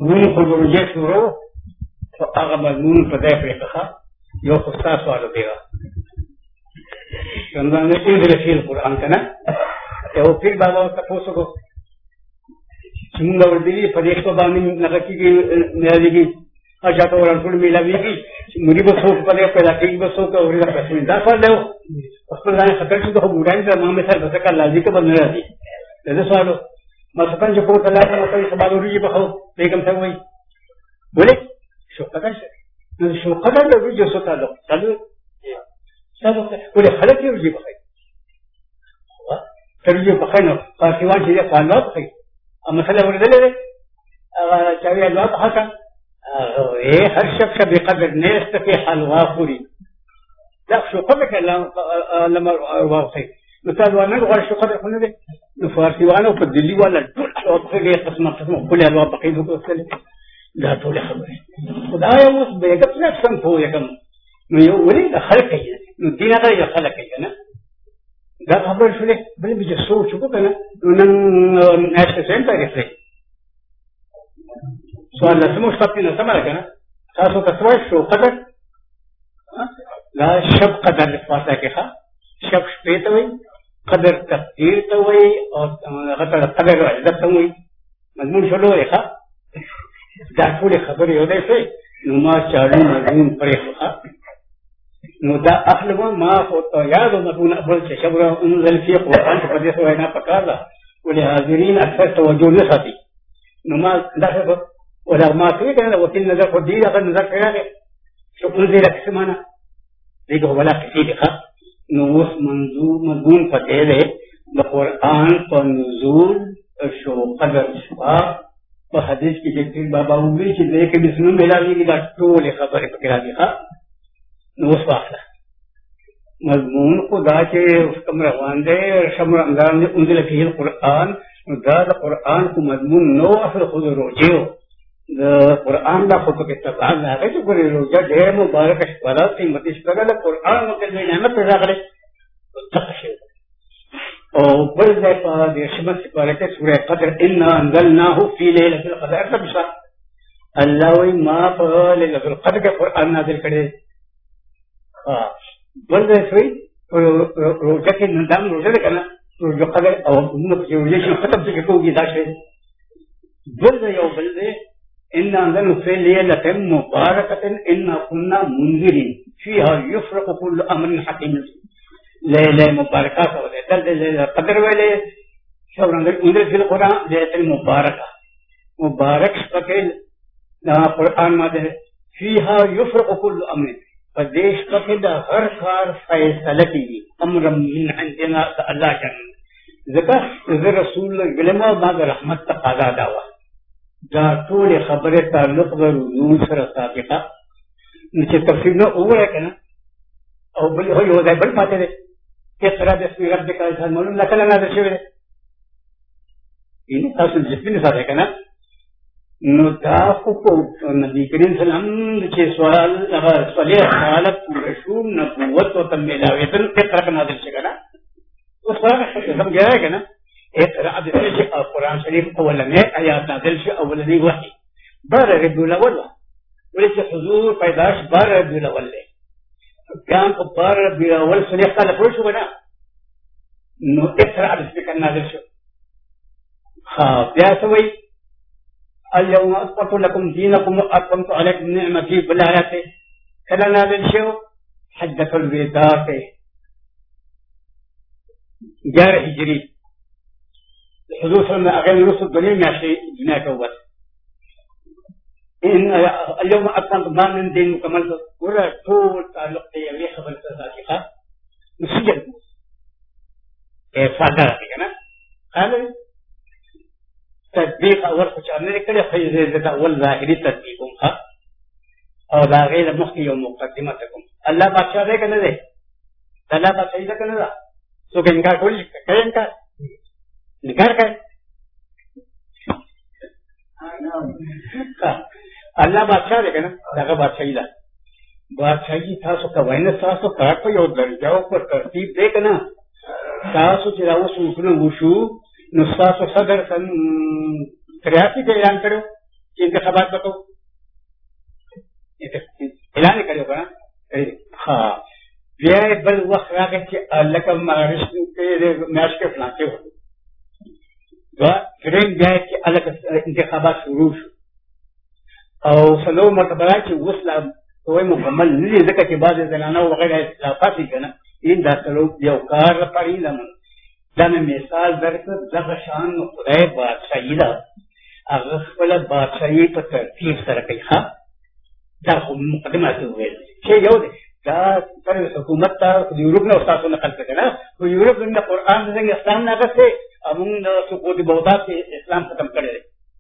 مون خروجه شروع فهغه مضمون په ځای پرې کړه یو خو تاسو سوال دیغه څنګه نه دې فی القرآن کنه یو پیر بابا تاسو کو څنګه ورته په دې په باندې نه کېږي نه دیږي اجازه ورکړل ملایږي مری به څوک په دې پیدا کېږي به څوک اوري دا څه دا سوال له خپل ځای خطر شو د ګوران ته ما مثال به څه لازم کې باندې راځي دا سوالو ما څنګه چې په تلا ته کوي سبا ورږي په خو بیگم ته وایي ولې شو قدر شو قدر د ویډیو څخه تعلق څلو ولې خلک یې ورږي په خو ترجمه په خنو فارسیوان چې په الله په خو مثلا ورته هغه چاوي الله په حق هر شخص بقدر نيست في حلوى خوري لا شو قدر لما واقعي مثال وانا غير شو قدر خلنا ده نفارسي وانا وبدلي ولا طول اطفال قسم كل الوا بقيت وصل لا طول خبره خدايا وص بيقف نفسهم فوق يا كم نو ولي خلق هي نو دينا غير خلق هي انا ده خبر شو لك بل بيجي صوت شو كده نن ناس سنتر يفرق سؤال لازم مستقبلنا سمعنا كنا خاصة تسوي شو قدر لا شب قدر الفاتحة كها شب شبيتوي قدر تقدير توي أو قدر عدد توي مضمون شلو يخا داخل خبر يودي في نما شالو مضمون بريخا نودا أخلوا ما فوت يادو مضمون أول شبرا أنزل في قرآن فديس وينا فكارلا ولهذين أكثر توجه نصاتي نما داخل ولا ما في كان وكيل نظر خدي أخذ نظر كذا شو أنزل كسمانا ليك ولا كثير خا نوس منظور مضمون فتيله القرآن فنزول شو قدر شوا بحديث کی جتنی بابا ہوئی کہ دیکھ بسم اللہ کی دکتور خبر پکڑا دیا نوس واخلا مضمون خدا کے اس کم روان دے شمر رمضان نے انزل فيه القرآن دا القرآن کو مضمون نو اصل خود روجیو القرآن دا خود کے تبع نہ ہے جو کوئی روزہ دے مبارک اشبارہ قیمت اشبارہ القرآن مکمل نعمت پیدا کرے تقشیر اور بل ذا پا دے شمس سپارہ کے سورہ قدر انا انزلناه فی لیلۃ القدر تبشا اللہ وی ما پا لیلۃ القدر کے قرآن نازل کرے بل ذا سوئی روزہ کے نظام روزہ دے کرنا روزہ قدر اور روزہ ختم سے کوئی داشے بل ذا یو بل ذا إن أنزلنا في ليلة مباركة إنا كنا منذرين فيها يفرق كل أمر حكيم ليلة مباركة ليلة قدر وليلة شو أنزل في القرآن ليلة المباركة مبارك شكل القرآن ماذا فيها يفرق كل أمر فديش شكل هر كار فيصلة أمر من عندنا الله جل ذكر رسول الله بعد رحمة تقاضى دعوة دا ټول خبره تعلق د رجوع سره سابقه چې تفصیل نو وره کنه او بل یو ځای بل پاتې ده اقرا باسم ربک الانسان معلوم لك لا نازل شوی ان تاسو د سپین سره کنه نو دا خو نبی کریم صلی الله علیه وسلم چې سوال هغه صلیح حالت رسول نبوت او تملاویتن اقرا نازل شي کنه اوس هغه سمجھایا کنه اقرأ بسم القرآن الشريف أولا آيات نازل شيء أولا لي وحي بار ربيع الأول وليس حضور پیداش بار ربيع الأول كان بار ربيع الأول صليح قال كل شو بنا نو اقرأ بسم نازل شيء يا سوي اليوم أكملت لكم دينكم وأتممت عليكم نعمتي بالآيات كلا نازل شيء حدث الوداع جار هجري حدوث أغاني رسل الدنيا ماشي هناك وبس إن اليوم أكملت ما من دين مكمل ولا طول تعلق لي خبر الصادقة مسجد فاضل كنا هذا تطبيق أول خشانة كده خير أول ظاهري تطبيقهم ها أو لا غير مخي يوم مقدمتكم الله بادشاہ ده كنا ده الله بادشاہ ده كنا ده سو كإنكار كل كإنكار निकार का अल्लाह बादशाह देखे ना दागा बादशाही ला बादशाही था सो कवाइन था सो कार पर यो दर्जाओं पर तरतीब देख ना था सो चिरावो सूखने वुशु नुस्खा सो सदर सन 83 के ऐलान करो انتخابات وکړو اعلان کړو کنه ها بیا بل وخت راغی چې لکه مارش کې میاش کې پلان کې دا فرین بیا چې الګ انتخابات شروع شو او سلو مرتبه چې وسله کوی مکمل نه دي ځکه چې بعض زنانه او غیر اختلافات دي کنه این دا سلو یو کار لپاره لمن دا مثال درکړ دغه شان خدای بادشاہي دا هغه خپل بادشاہي په ترتیب سره کوي ها دا مقدمه ته ویل چې یو دی دا پر حکومت ته یورپ نه تاسو نقل کړه نه خو یورپ د قرآن څنګه اسلام نه غسه امون د سقوط بغداد کې اسلام ختم کړی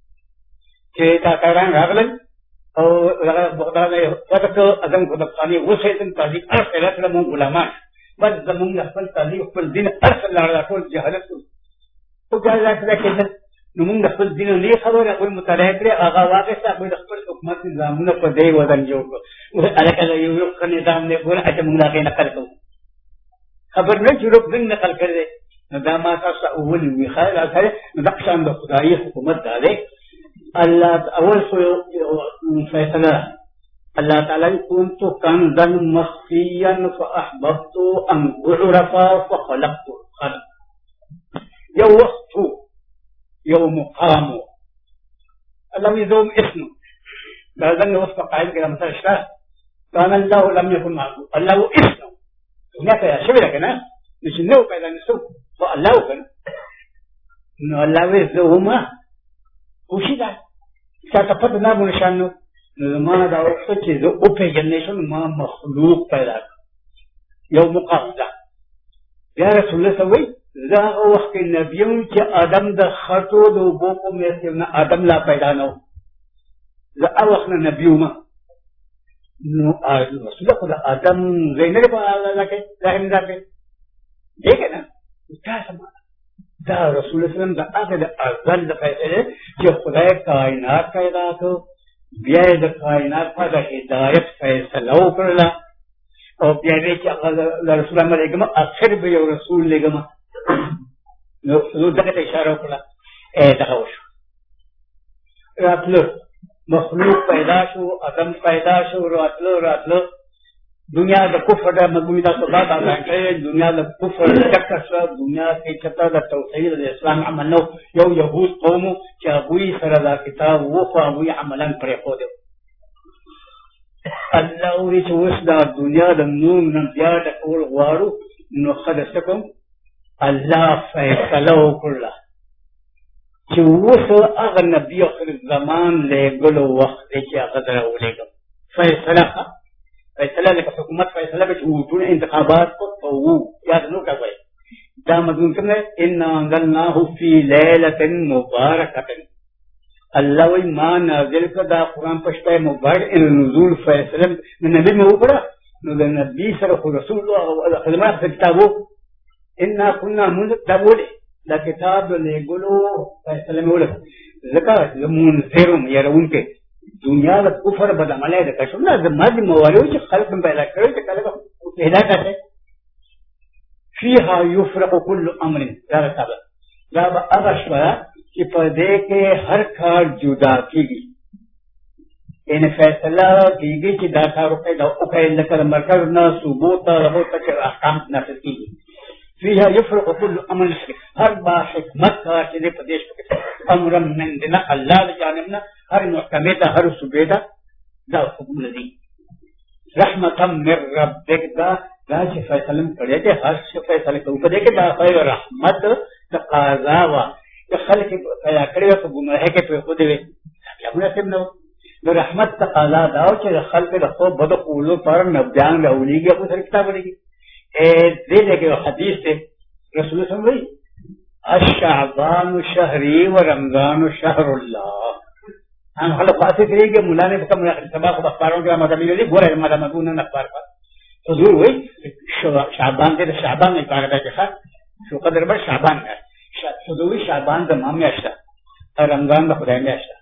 چې تا کاران راغلل او هغه بغداد یې وټکو اذن کو د قانې وسیتن تاریخ اخر کله مون غلامان بس زمونږ خپل تاریخ خپل دین ارسل لاره ټول جهالت او جهالت راکېدل نو موږ خپل دین نه خبره کوئی مطالعه کړې هغه واقع څه خپل حکومت نظامونه په دې وزن جوړ کړو الکه یو نظام نه ګور اته موږ هغه نقل کوو خبر نه چې روب دین نقل کړي نو دا ما تاسو اول وی خیر راځي نو د قشان د خدای حکومت دی الله اول فیصله الله تعالی كنت كنزا مخفيا فاحببت ان اعرف فخلقت الخلق يو وقت يو مقام لم يدوم اسمه لا ظن وسط قائل كده مثلا اشتغل كان الله لم يكن معه الله اسمه هناك يا شبه كده مش انه كده نسوق فالله كان انه الله يزوما وشي ده ستفتنا بنشانه ما دا وخت چې زه او پیژنې ما مخلوق پیدا یو مقام ده یا رسول الله صلی الله علیه وخت نبیون چې آدم د خطو د وبو په میسونه آدم لا پیدا نو زه وخت نبیومه نو رسول الله خدا آدم زینب په الله کې رحم راکې دې کنه تاسو دا رسول الله صلی الله علیه وسلم دا هغه د ازل د فیصله چې خدای کائنات پیدا کړ بیا د کائنات په هدایت فیصله وکړه او بیا دې چې رسول الله علیه اخر به یو رسول لګم نو دغه اشاره وکړه دغه وشو راتلو مخلوق پیدا شو ادم پیدا شو راتلو دنیا د کفر د مګوي دا صدا دا راځي دنیا د کفر ټکر شو دنیا کې چتا د توحید د اسلام عمل نو یو يهود قوم چې هغه سره دا کتاب وخو هغه عملاً پرې خو دی الله ورې چې وس دا دنیا د نور نه بیا د کول غواړو نو خدای الله فیصله وکړه چې وس هغه نبی اخر زمان له ګلو وخت چې هغه دراولېګم فیصله لك حكومات فیصله به وجود انتخابات کو یاد نو کوي دا مضمون څنګه ان انزلناه في ليله مباركه الله وی ما نازل کدا قران پښته مبارک ان نزول فیصله من نبی مو وکړه نو د نبی سره رسول الله خدمات کتابو ان كنا منذ دا کتاب له ګلو فیصله مو ولک زکات منذرم يرون کې دنیا د کفر بدعمله ده که څنګه د ماضي موالو چې خلق پیدا کړی چې کله پیدا کړي فيها يفرق كل امر دا سبب دا هغه شوه چې په دې کې هر کار جدا کیږي ان فیصله کیږي چې دا کار پیدا او کله لکه مرکز نه ثبوت راو ته احکام نافذ کیږي فيها يفرق كل امر هر با حکمت کار چې په دې کې امر من دنا الله جانبنا هر محکمه ته هر صوبه ته دا حکم لدی رحمتا من ربک دا چې فیصله کړی چې هر څه فیصله کوي په دې کې دا خیر رحمت تقاضا وا چې خلک پیدا کړی په ګمراهۍ کې په خو دې بیا موږ نو د رحمت تقاضا دا چې خلک د خو بد قولو پر نبيان راولېږي په سر کتاب لري دې کې حدیث ته رسول الله صلی الله علیه وسلم الشعبان شهري ورمضان شهر الله ان خلق خاصه کېږي مولانا په کوم سبا خو اخبارونو کې ماته ویلي ګوره ماته مګونه نه اخبار کا حضور وای شعبان دې شعبان نه کار راځي ښه شو قدر به شعبان نه حضور شعبان د مامي اشته رمضان د خدای میاشته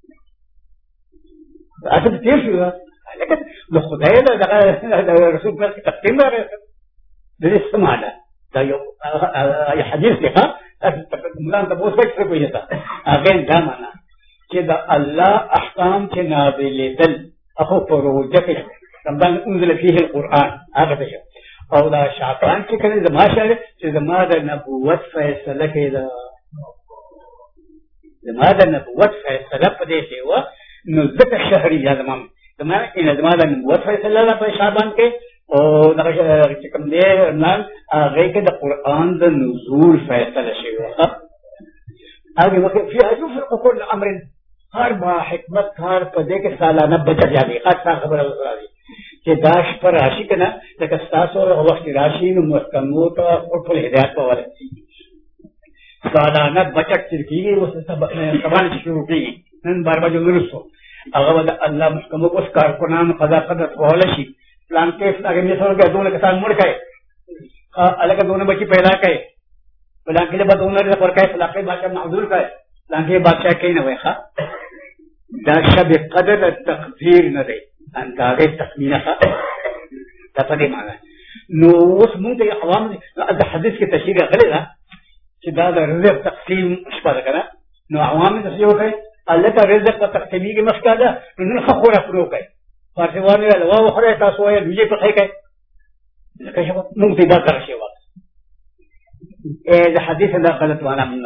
اته دې شو لکه د خدای د رسول پر تقدیم راځي دې سماله دا یو حدیث دی ها مولانا تاسو څه کوي تا اګین دا معنا چې د الله احکام چې نازلېدل هغه پروژه کې رمضان انزل فيه القرآن هغه ته او دا شعبان چې کله زما شاله چې زما د نبوت فیصله کېده زما د نبوت فیصله په دې کې و نو ځکه شهري زما د نبوت فیصله په شعبان کې او دا چې کوم دی نن هغه کې د قرآن د نزول فیصله شوی و هغه وخت فيها يفرق كل امر هر با حکمت کار په دې کې سالانه بچت یادي خاصه خبره وکړه چې داش پر راشي کنه لکه تاسو وخت راشي نو محکمو ته خپل هدایت په ورته سالانه بچت کیږي اوس سبا شروع کیږي نن بار باندې ورسو هغه د الله محکمو اوس کارکنان قضا قدرت وهل شي پلان کې هغه می سره کې دوه کسان مړ کړي الګ دوه بچي پیدا کړي پلان کې به دوه لري پر کای فلاقه بادشاہ معذور کړي پلان کې بادشاہ کې نه وای ښا دا شب قدر تقدیر نه دی اندازه تخمینه ښا دا په دې معنی نو اوس موږ ته عوام د حدیث کې تشریح غلې ده چې دا د رزق تقسیم شپه ده کنه نو عوام ته څه وکړي الله ته رزق په تقسیمي کې مشکل ده نو خو خورا پرو کوي فارسوانه له واو خره تاسو یې دوی په خې کوي لکه شو موږ ته دا کار شي وخت دا حدیث دا غلط وانا من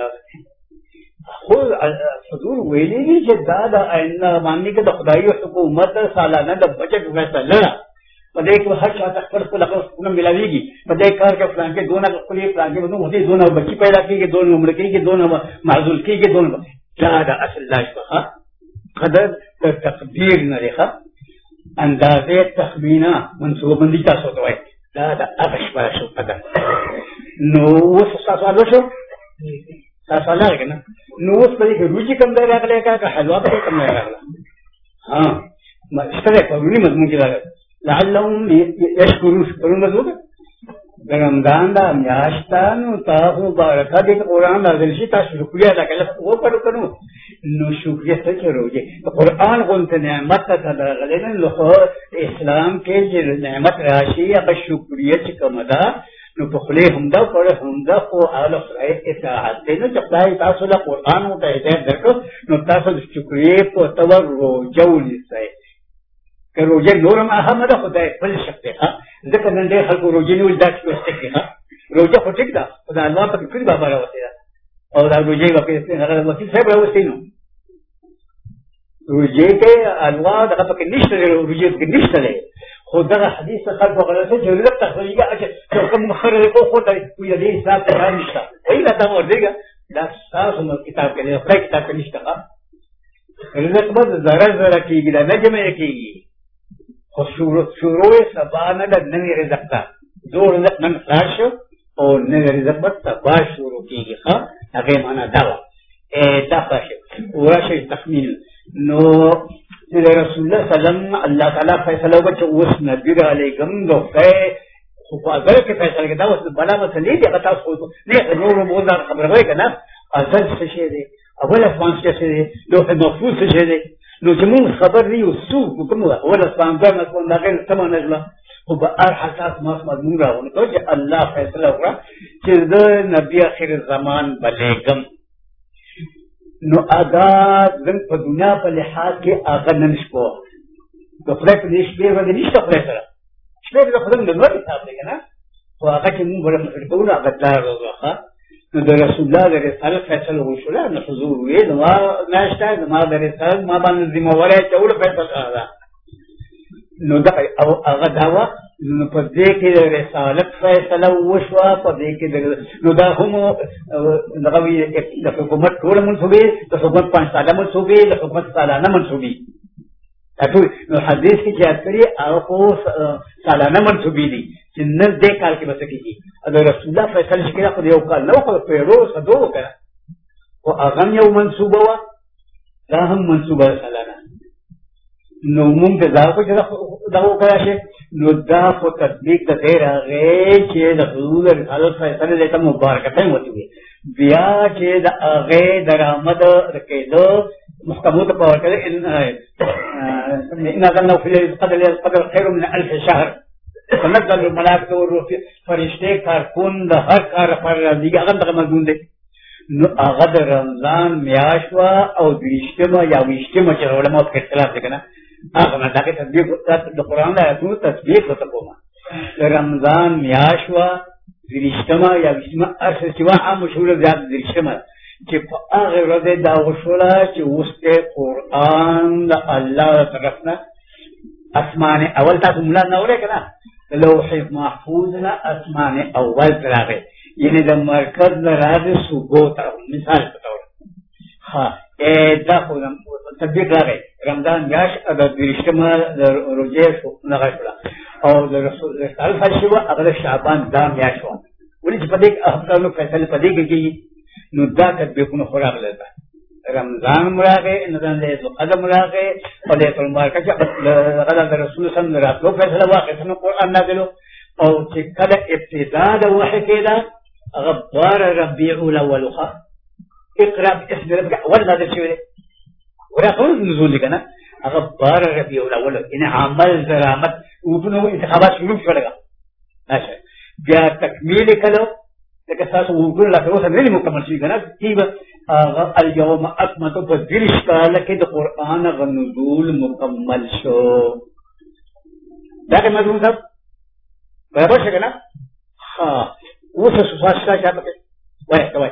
خو حضور ویلي چې دا د ائنه باندې کې د خدای حکومت سالانه د بجټ فیصله په دې کې هر چا خپل خپل حقوق ملاويږي په دې کار کې پلان کې دونه خپل پلان کې ودو هدي دونه بچي پیدا کیږي دونه عمر کیږي دونه معذول کیږي دونه دا د اصل لا شبه قدر تقدیر نه لري اندازه تخمینه منصوبه بندي تاسو ته وایي دا د هغه شپه شو قدر نو اوس تاسو شو تاسو لاره کنه نو اوس په دې کې روجي کم دی راغلی کا حلوا به کم دی راغله ها ما اشتري په ویني مضمون کې راغله لعلهم يشكرون مضمون د رمضان دا میاشتانو تاسو برکت دې قرآن نازل شي تاسو شکریا ادا کړئ او پړو کړو نو شکریا څه چروږي قرآن غونته نعمت ته راغلی نو اسلام کې چې نعمت راشي هغه شکریا چې کومه ده نو په خله همدا پر همدا خو اعلی خدای اطاعت دې نو چې خدای تاسو له قرآن او ته هدایت درکو نو تاسو د شکرې په تور روجو نسئ که روجه نورم احمد خدای بل شکته ها ځکه نن ډېر خلکو روجه نیول دا څه څه ها روجه خو ټیک ده خدای الله په کړي بابا راوته او دا روجه وکړي هغه وکیل صاحب راوستي نو روجه کې الله دغه پکې نشته روجه کې نشته خو دغه حدیث خلکو غلطه جوړه تخریجه چې کوم مخرج کو خو ته وي دې حساب ته نشته وای دا ته ورځيګه دا تاسو نو کتاب کې خپل کتاب کې نشته ها رزق به زره کېږي دا نه جمع کېږي خو شروع سبا نه د نوې رزق ته زور رزق نن خلاص شو او نوې رزق به سبا شروع کېږي ها هغه معنا دا و دا پښه ورشه تخمین نو چې رسول الله سلام الله تعالی فیصله وکړي اوس نبی علیکم دوه خو په اگر کې فیصله کړه اوس بلا مسلې دي غتا خو نه نور موږ خبره وای کنه اصل څه شي دی اول اسمان څه شي دی لوح محفوظ څه شي دی نو چې موږ خبر دی وسو کوم اول اسمان دا مسون دا غیر سم نجلا خو په هر حساس مضمون راونه ته چې الله فیصله وکړه چې د نبی اخر زمان بلېګم نو ادا زم په دنیا په لحاظ کې هغه نن شپه د خدای په دې شپې باندې نشته خدای سره شپې د خدای د نور حساب دی کنه خو هغه چې موږ ورته کوو هغه دار راغله نو د رسول الله د رسالت فیصله وشوله نو حضور وی نو ناشته ما د رسالت ما باندې ذمہ واره چول فیصله کړه نو دا او هغه داوا نو په دې کې د رسالت فیصله وشوه په دې کې نو دا هم دغه د حکومت ټول منسوبې د حکومت 5 ساله منسوبې د حکومت سالانه منسوبې اته نو حدیث کې چې کړی هغه سالانه منسوبې دي چې نن دې کال کې بس کېږي دا رسول الله فیصله کړه خو یو کال نو خو پیرو صدو کړه او هغه یو منسوبه و دا هم منسوبه سالانه نو موږ دا کو چې دا وکړا شي نو دا په تطبیق د غیر هغه چې د حضور رسالت فیصله لته مبارکته وتی بیا چې د هغه درآمد رکېدو محکمو ته پور کړي ان ظنوا في القدر خير من 1000 شهر تنزل الملائکه والروح فرشته کارکون د هر کار پر راځي هغه دغه مضمون دی نو هغه د رمضان میاشت وا او دریشتمه یا ویشتمه چې علماء په اختلاف دي کنه هغه نه دغه تطبیق د قرآن د آیاتونو تطبیق وته کومه د رمضان میاشت وا دریشتمه یا ویشتمه ارسه سوا عام مشهور زیات دریشتمه چې په هغه ورځ دا وشوله چې اوسته قرآن د الله طرفنا اسمان اول تاسو مولا نه وره کنه لوح محفوظ نه اسمان اول راغی یعنی د مرکز نه راځي صبح ته مثال په تور ها دا خو تطبیق راغی رمضان میاشت د دریشتمه د روزه شو نه غوښتل او د رسول الله فلسفه هغه شعبان دا میاشت و ولې چې په دې احکامو فیصله په دې کې نو دا تطبیقونه خوراک لته رمضان مراغه نظام له قدم مراغه او د المبارکه چې غدا د رسول صلی الله علیه وسلم فیصله واقع څنګه قران نازل او چې کله ابتداء د وحی کېدا غبار ربيع الاول اقرا باسم ربك اول نازل شوی ورقم نزول کنه غبار ربيع الاول ان عمل درامت وبنو انتخابات شروع شول ماشي بیا تکمیل کلو لکه تاسو وګورئ لکه اوس نه مکمل شي کنه کیبه اليوم اكملت بدرش کاله کې د قران غنزول مکمل شو دا که مضمون صاحب برابر څنګه نه ها اوس سوساشتا چاته وای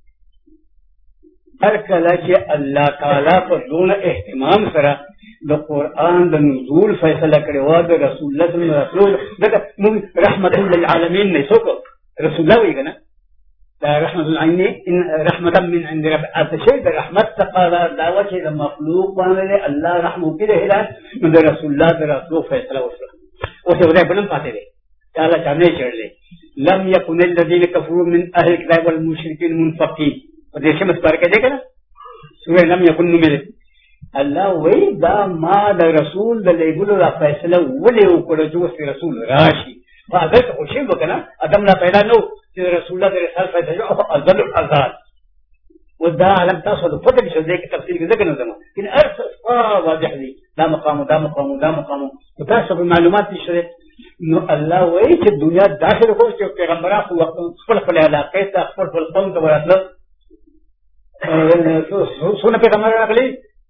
هر کله چې الله تعالی په دون اهتمام سره د قران د نزول فیصله کړې و د رسول الله صلی الله علیه وسلم دغه رحمت للعالمین نه څوک رسول الله وی کنه دا رحمت العين ان رحمه من عند رب اتشي د رحمت تقاضا دعوه چې د مخلوق باندې الله رحمت کړي هدایت نو د رسول الله د رسول فیصله وشوه او څه ودای بلم پاتې دي تعالی چانه چړلې لم يكن الذين كفروا من اهل الكتاب والمشركين منفقين دې څه مستر کې ده کنه سورې لم يكن نمل الله وی دا ما د رسول د لیګلو را فیصله ولې وکړو چې رسول راشي فاذا خوشي وکنه ادم لا پیدا نو چې رسول الله د رسالت فیصله او ازل الازال ودا علم تاسو د پته کې دې کې تفصیل کې ذکر نه زمو ان ارث واضح دي دا مقام تاسو په معلومات نشته نو الله وی چې دنیا داخل خو چې پیغمبرانو وخت خپل علاقې ته خپل قوم ته ورسله سونه پیغمبر راغلي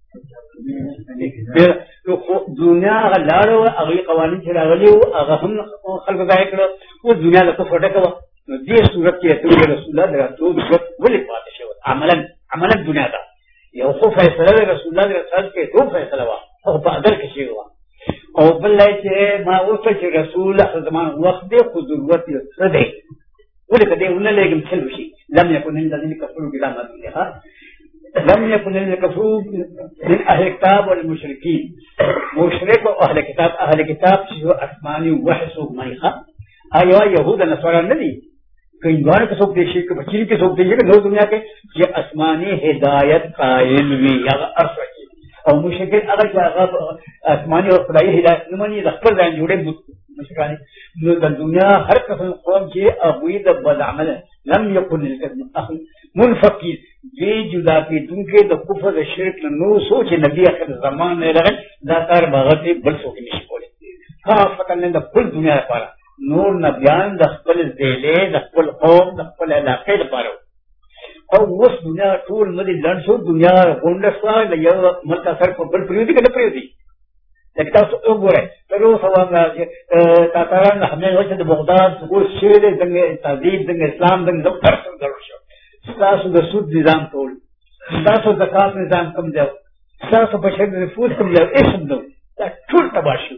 دنیا غلارو هغه قوانين چې راغلي او هغه هم خلک ځای کړو او دنیا له څه فټه کړو نو دې صورت کې ته رسول الله درته ولې پاتې شو عملا دنیا دا یو خو فیصله رسول الله رسول کې تو فیصله وا او په عدل کې شي وا او بل چې ما ورته چې رسول الله زمان وخت دې خو ضرورت یې څه دی ولې کدی ولې لګم څلو شي لم يكن الذين كفروا بلا مدنها لم يكن الذين كفروا من اهل الكتاب والمشركين مشرك واهل الكتاب شو اسماني وحسو مايخه ايوا يهود نصارى ندي کینوار کې څوک دي شي کې بچی کې څوک دي نو دنیا کې چې اسماني هدایت قائل وي هغه ارسه او مشرکین هغه چې هغه اسماني او خدایي هدایت نه مني د خپل ځان جوړې مشرکان نو د دنیا هر قسم قوم چې ابوی د بد عمل لم يكن الاخر منفقين دې جدا کې دونکو د کفر او شرک نو سوچ نبی اخر زمان نه راغی دا کار باغته بل څوک نشي کولی ها فتن د ټول دنیا لپاره نور نبیان د خپل ذیلې د خپل قوم د خپل علاقې لپاره او اوس دنیا ټول مدي لنډ شو دنیا غونډه د یو ملک سره په بل پریودي کنه پریودي لکه تاسو وګورئ تر اوسه واغه تاتاران همې وجه د بغداد اوس شیر د تهذیب د اسلام د دفتر څخه درو شو تاسو د سود نظام ټول تاسو د زکات نظام کوم دی تاسو په شر د فوت کوم دی اسم نو دا ټول تباشو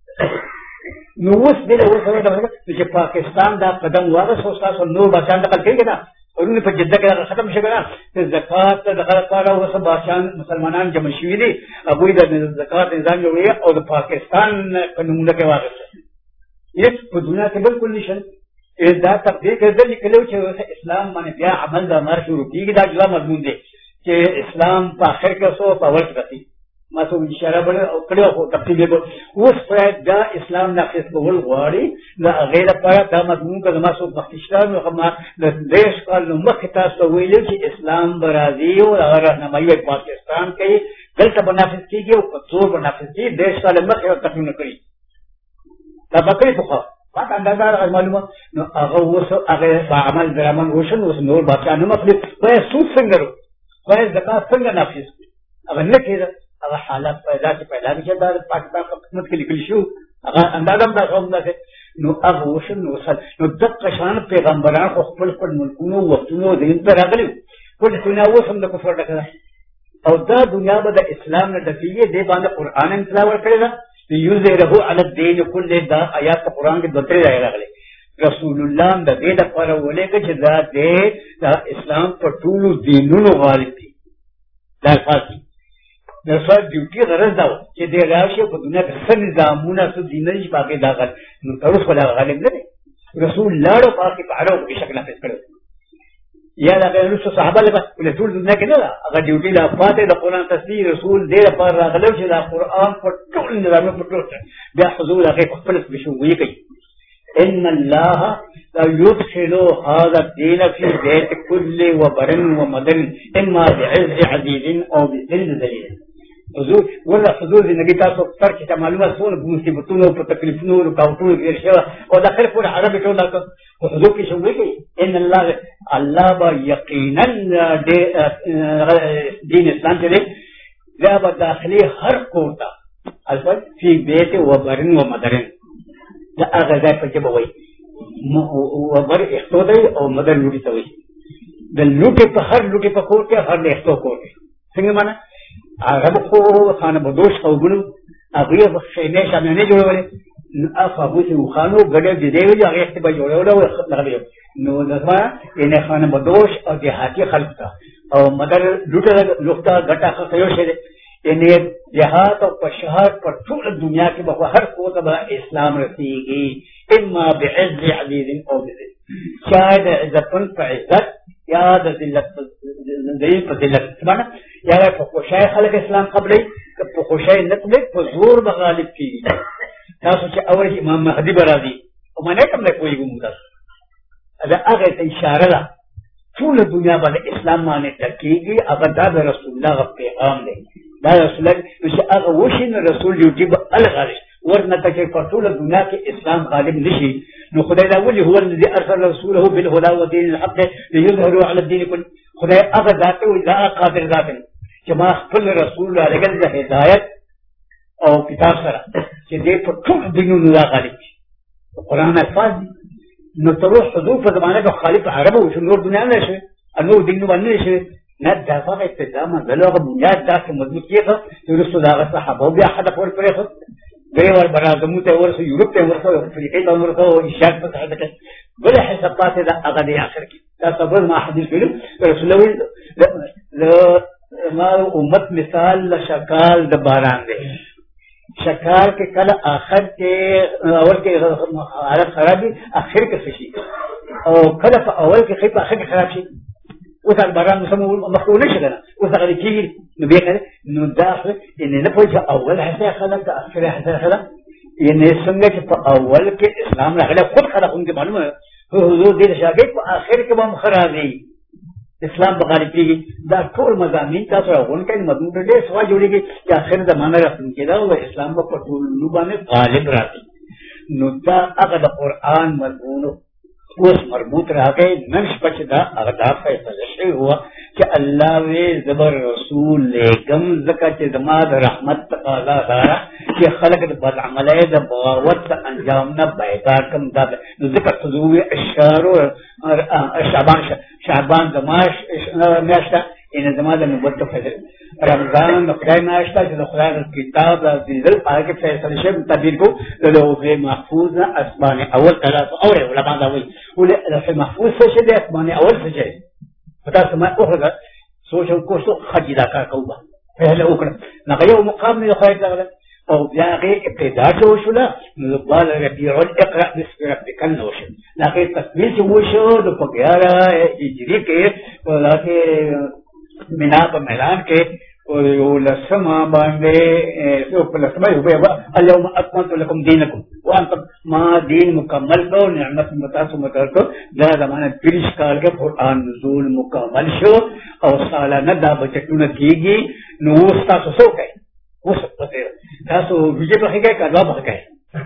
نو اوس دې ورسره چې پاکستان دا قدم واغه تاسو نور بچان د خلک کېږي ورونه په جده کې ختم شي کنه چې زکات د غلطاره او سب باشان مسلمانان جمع شوي دي ابوی د زکات نظام جوړي او د پاکستان قانون کې واغسته هیڅ په دنیا کې بالکل نشته دا تطبیق کړل کله چې اسلام باندې بیا عمل د امر شروع کیږي دا جلا مضمون دی چې اسلام په اخر کې سو په اول کې راځي ما څو اشاره او کړو خو تفصیل به اوس پر دا اسلام نافذ کول غواړي دا غیر پر دا مضمون کې ما څو پاکستان او ما د دیش کال نو مخ تاسو ویل چې اسلام برازي او راهنمایي پاکستان کوي دلته بنافذ کیږي او په څور بنافذ کیږي دیش کال مخ یو تقسیم کړی دا بکری په ما اندازه معلومه نو هغه وسو هغه عمل درامن وشن وس نور بچا نو خپل په سود څنګه ورو په زکات څنګه نافذ هغه نه کېده هغه حالات پیدا چې دا پاکستان په خدمت کې لیکل شو هغه اندازه دا کوم ده نو هغه وشن نو وصل نو دغه شان پیغمبران خپل ملکونو وختونو دین ته راغلي ټول دنیا وسم د کفر ډکه او دا دنیا به د اسلام نه ډکیږي د باندې قران انتلا ورکړي دا یوزره علی الدین کل دا آیات قران کې دوتري راغلي رسول الله د دې لپاره ولې چې دا اسلام په ټولو دینونو غالب دی دا فاصله د څه ډیوټي غرض دا چې د راشي په دنیا کې څه نظامونه څه دیني باقي داخل نو تاسو خلا غالب نه رسول الله په پاکي په اړه په شکل نافذ کړو یا دا غیر رسول صحابه له ټول دنیا کې نه هغه ډیوټي لا فاتح د قران تصدیق رسول دې لپاره راغلو چې دا قران په ټول نظام په ټول بیا حضور هغه خپل بشوي کوي ان الله لا يدخل هذا الدين في بيت كل وبر ومدن اما بعز عزيز او بذل ذليل حضور ولا حضور النبي تاسو ترک ته معلومه سونه په مصیبتونو په تکلیفونو او کاوټونو کې شوه او د خیر پر عربي ټول دا حضور کې شوې کوي ان الله با یقینا دین اسلام ته دا به داخلي هر کوټه البته فی بیت وبرن ومدرن دا هغه ځای په کې به وي وبر اختودي او مدر لوټي ته وي د لوټي په هر لوټي په کور کې هر اختو کور څنګه معنا عرب خو خانه بدوش او ګلو هغه په شینه شامنه جوړولې افابو چې خانو ګډه دې دی هغه اختبا جوړول او خپل نو دغه ینه خانه بدوش او دیهاتي خلک او مدر لوټه غټه خو شه ینه جهاد او شهر پر ټول دنیا کې به هر کوته به اسلام رسیږي اما بعز عزيز او بذل شاهد عزتن فعزت یا د ذلت په ذلت سبحانه یا په خوشای خلک اسلام قبلې په خوشای نقبل په زور به غالب کیږي تاسو چې اول امام مهدی برازي او باندې کوم نه کوي ګمږ دا هغه ته اشاره ده ټول دنیا باندې اسلام باندې تکیږي هغه د رسول الله پیغام دی دا رسول الله چې هغه وشي نو رسول یوټیوب الغالب ورنه ته په ټول دنیا کې اسلام غالب نشي نو خدای دا ولي هو الذي ارسل رسوله بالهدى ودين الحق ليظهره على الدين كله خدای هغه ذاته او دا قادر ذاته چې ما خپل رسول الله علیه د هدایت او کتاب سره چې دې په ټول دینونو غالب شي قرآن الفاظ نو تروح حضور په زمانه کې خالف عربو او نور دنیا نه شي انو دینو باندې شي نه دا هغه ابتداء دلته بنیاد داسې مضبوط کېږي چې رسول الله صحابه بیا حدا پر پرې غير برازمو ته ورسو یورپ ته ورسو افریقا ته ورسو ایشیات ته حدته بل حسابات دا اغدي اخر کې دا صبر ما حدیث ویل رسول الله ما امت مثال لشکال د باران دی شکال کې کله اخر کې اول کې حالت خرابي اخر کې شي او کله په اول کې خیپ اخر کې خراب شي وصل باران مسمو مخول نشي کنه وصل کېږي نو بیا نو داخل ان نه پوهه اول حسه خلک اخر حسه خلک یعنی څنګه چې په اول کې اسلام راغله خود خلقون کې معلومه حضور دې شاګرد په اخر کې به مخرازي اسلام بغالب کېږي دا ټول مضامین تاسو راغون کې مضمون دې سوا جوړيږي چې اخر زمانه راځي کېدا او اسلام په ټول باندې غالب راځي نو دا هغه د قران مضمون اوس مربوط راغی نن شپه چې دا اغداف فیصله شوی هو چې الله وی زبر رسول لګم زکه چې زما د رحمت تقاضا ده چې خلق د بد عملۍ د بغاوت انجام نه بیدار کم دا نو ذکر حضور اشعار شعبان زماش میاشته ان زما د نبوت فضل رمضان د خدای میاشته چې د خدای د کتاب د دل پاکه فیصله شوی تعبیر کو د لوح محفوظ اسمان اول ثلاث او علماء دا وی ولې لوح محفوظ څه شي د اسمان اول څه شي پتا سم اوخه سوچو کوشو خجدا کار کوبه پهله وکړه نو یو مقام نه خیر لغله او بیا هغه ابتدا شو لا نو بال ربيع اقرا باسم ربك النوشن لکه تکمیل شو د پګیارا هجری کې ولکه مینا په ميلان کې او لسما باندې سو په لسما یو به اليوم اكملت لكم دينكم وانتم ما دین مکمل کو نعمت متاسمتر کو دا زمانه پیش کال کې قرآن نزول مکمل شو او سالانه دا بچټونه کیږي نو تاسو څه کوي اوس پته تاسو ویجه په هغه کډوا په کوي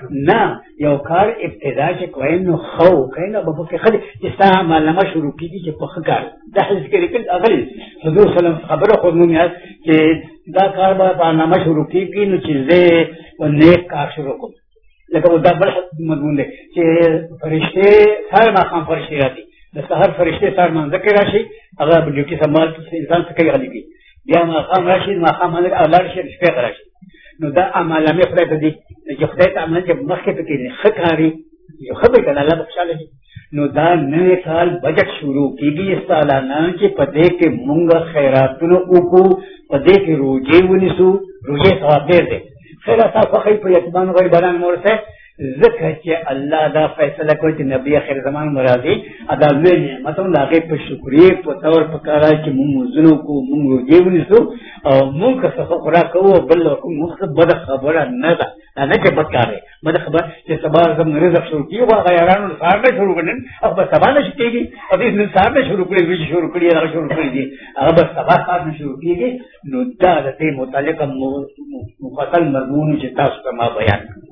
نه یو کار ابتدا چې کوي نو خو کوي نو په کې خلک چې ستا معلومه شروع کیږي چې په ښه کار دا حدیث کې لیکل اغلی حضور صلی الله علیه وسلم خبره خو مونږ یاد چې دا کار به برنامه شروع کیږي نو چې زه نیک کار شروع کوم لکه دا بل مضمون دی چې فرشته هر مقام فرشته راځي د سحر فرشته سره منځ کې راشي هغه په ډیوټي سمال انسان څه کوي غلي بیا مقام راشي مقام هغه اولاد شي شپه راشي نو دا عملامه خدای په دې چې خدای ته عمل چې مخکې پکې نه خکاري یو خبره کنه الله خوشاله شي نو دا نوې کال بجټ شروع کیږي سالانه چې په دې کې مونږ خیراتونو وکړو په دې کې روزي ونیسو روزي ثواب ډېر دی خیرات خو په یتمان غوړي باران مورسه ذکر چې الله دا فیصله کوي چې نبی اخر زمان مرادي ادا لوی نعمتونه لاغه په شکرې په تور په کارا چې موږ زنو کو موږ روزي ونیسو او موږ څه خورا کوو بل موږ بد خبره نه ده نه چې بدکارې بد خبره چې سبا زم رزق شروع کیږي غیرانو سار نه شروع کړي او په سبا نه کیږي او دې نن سار نه شروع کړي وی شروع کړي هغه شروع کړي دي هغه په سبا سار نه شروع کیږي نو دا د دې متعلق مفصل مضمون چې تاسو ته ما بیان